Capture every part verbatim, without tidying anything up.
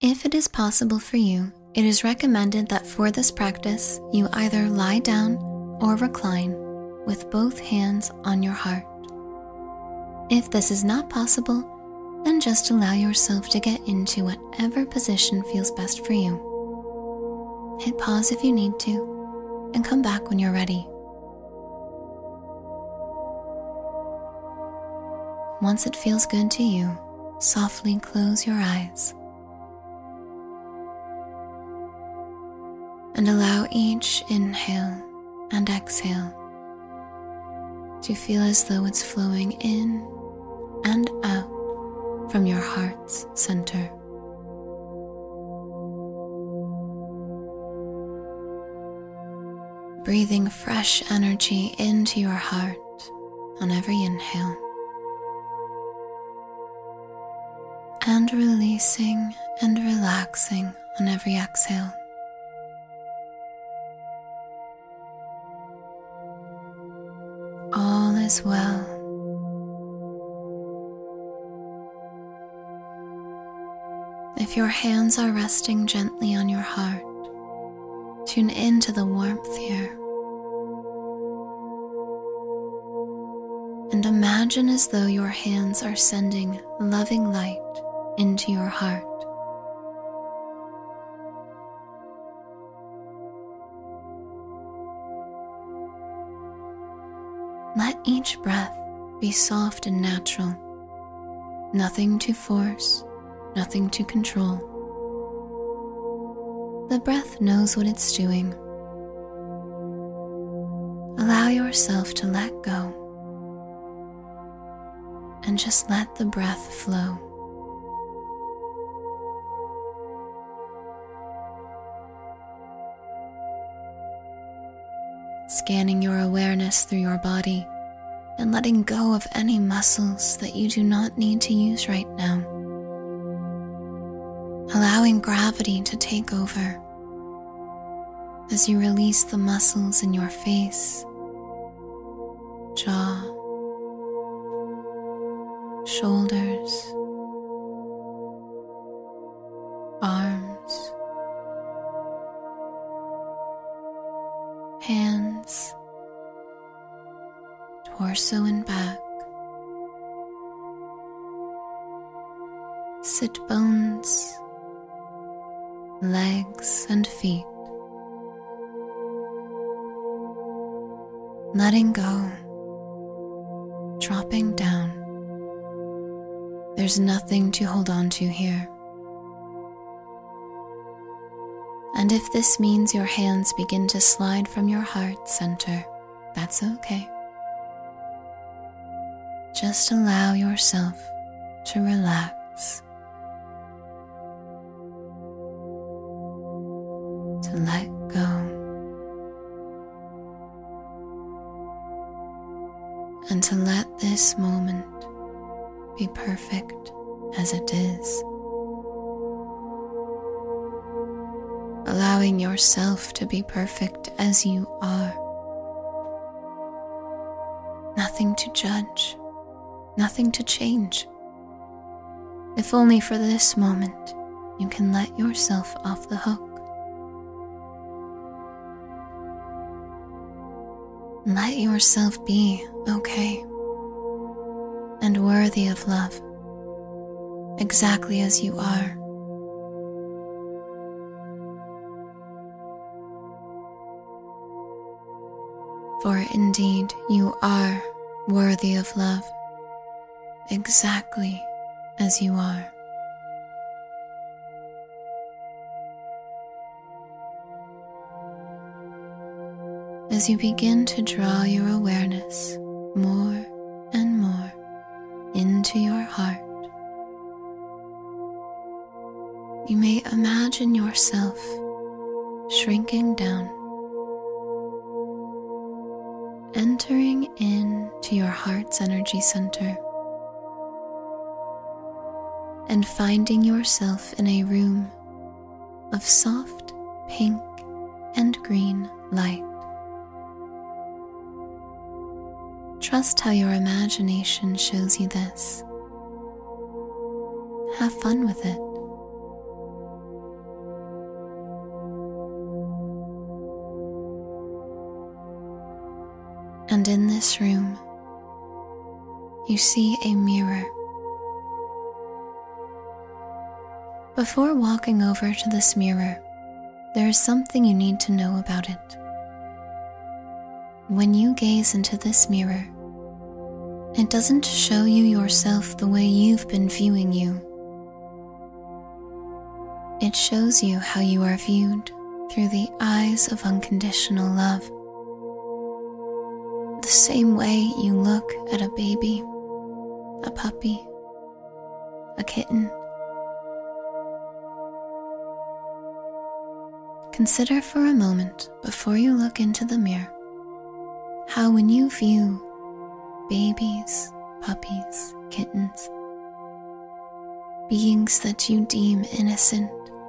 If it is possible for you, it is recommended that for this practice, you either lie down or recline with both hands on your heart. If this is not possible, then just allow yourself to get into whatever position feels best for you. Hit pause if you need to, and come back when you're ready. Once it feels good to you, softly close your eyes. And allow each inhale and exhale to feel as though it's flowing in and out from your heart's center. Breathing fresh energy into your heart on every inhale, and releasing and relaxing on every exhale. All is well. If your hands are resting gently on your heart, tune into the warmth here. And imagine as though your hands are sending loving light into your heart. Let each breath be soft and natural, nothing to force, nothing to control. The breath knows what it's doing. Allow yourself to let go and just let the breath flow. Scanning your awareness through your body and letting go of any muscles that you do not need to use right now. Allowing gravity to take over as you release the muscles in your face, jaw, shoulders, arms, hands, torso and back, sit bones, legs and feet. Letting go, dropping down. There's nothing to hold on to here. And if this means your hands begin to slide from your heart center, that's okay. Just allow yourself to relax, to let go, and to let this moment be perfect as it is. Allowing yourself to be perfect as you are. Nothing to judge, nothing to change. If only for this moment you can let yourself off the hook. Let yourself be okay and worthy of love, exactly as you are. For indeed you are worthy of love, exactly as you are. As you begin to draw your awareness more and more into your heart, you may imagine yourself shrinking down, entering into your heart's energy center, and finding yourself in a room of soft pink and green light. Trust how your imagination shows you this. Have fun with it. And in this room, you see a mirror. Before walking over to this mirror, there is something you need to know about it. When you gaze into this mirror, it doesn't show you yourself the way you've been viewing you. It shows you how you are viewed through the eyes of unconditional love. The same way you look at a baby, a puppy, a kitten. Consider for a moment before you look into the mirror how when you view babies, puppies, kittens, beings that you deem innocent,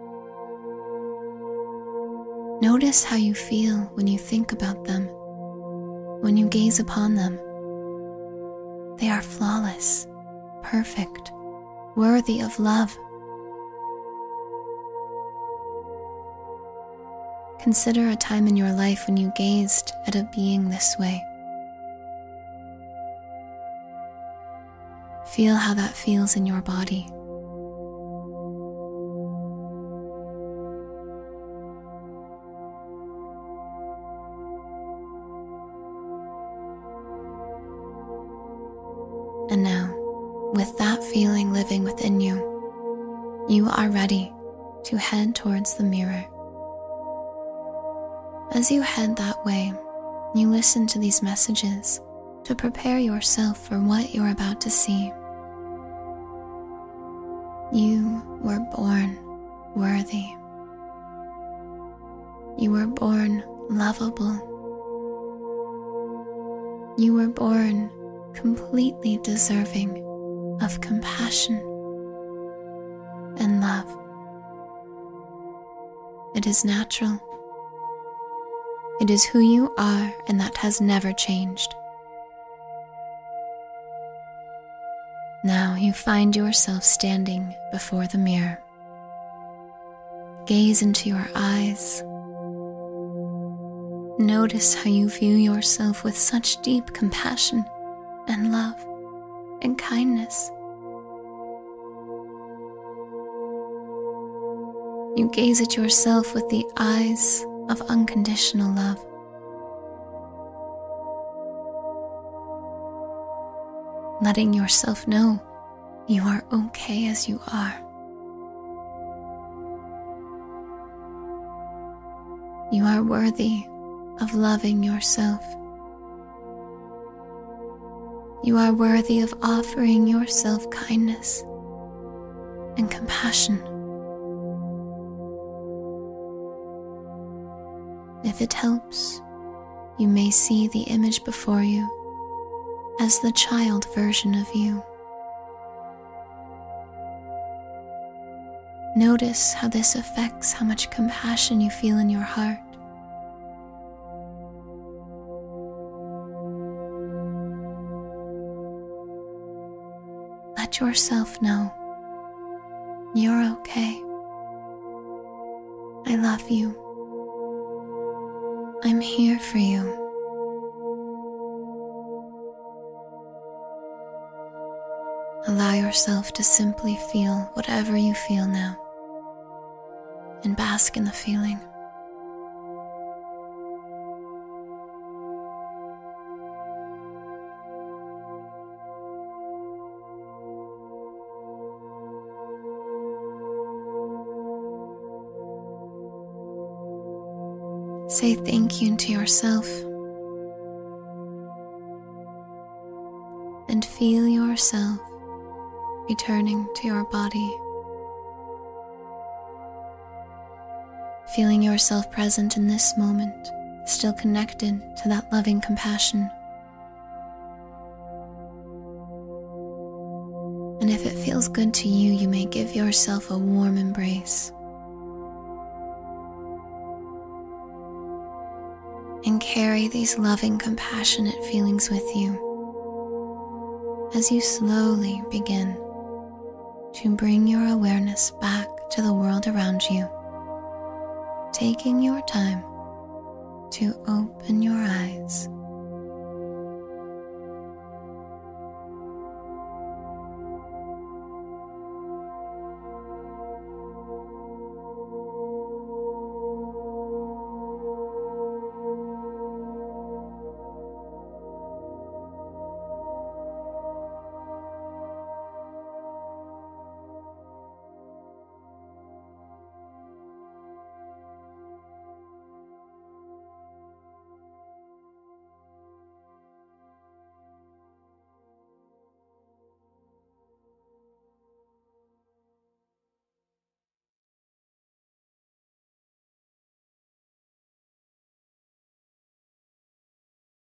notice how you feel when you think about them, when you gaze upon them. They are flawless, perfect, worthy of love. Consider a time in your life when you gazed at a being this way. Feel how that feels in your body. And now, with that feeling living within you, you are ready to head towards the mirror. As you head that way, you listen to these messages to prepare yourself for what you're about to see. You were born worthy. You were born lovable. You were born completely deserving of compassion and love. It is natural. It is who you are, and that has never changed. Now you find yourself standing before the mirror. Gaze into your eyes. Notice how you view yourself with such deep compassion and love and kindness. You gaze at yourself with the eyes of unconditional love. Letting yourself know you are okay as you are. You are worthy of loving yourself. You are worthy of offering yourself kindness and compassion. If it helps, you may see the image before you as the child version of you. Notice how this affects how much compassion you feel in your heart. Let yourself know you're okay. I love you. I'm here for you. Allow yourself to simply feel whatever you feel now and bask in the feeling. Say thank you to yourself and feel yourself returning to your body. Feeling yourself present in this moment, still connected to that loving compassion. And if it feels good to you, you may give yourself a warm embrace. And carry these loving, compassionate feelings with you as you slowly begin to bring your awareness back to the world around you, taking your time to open your eyes.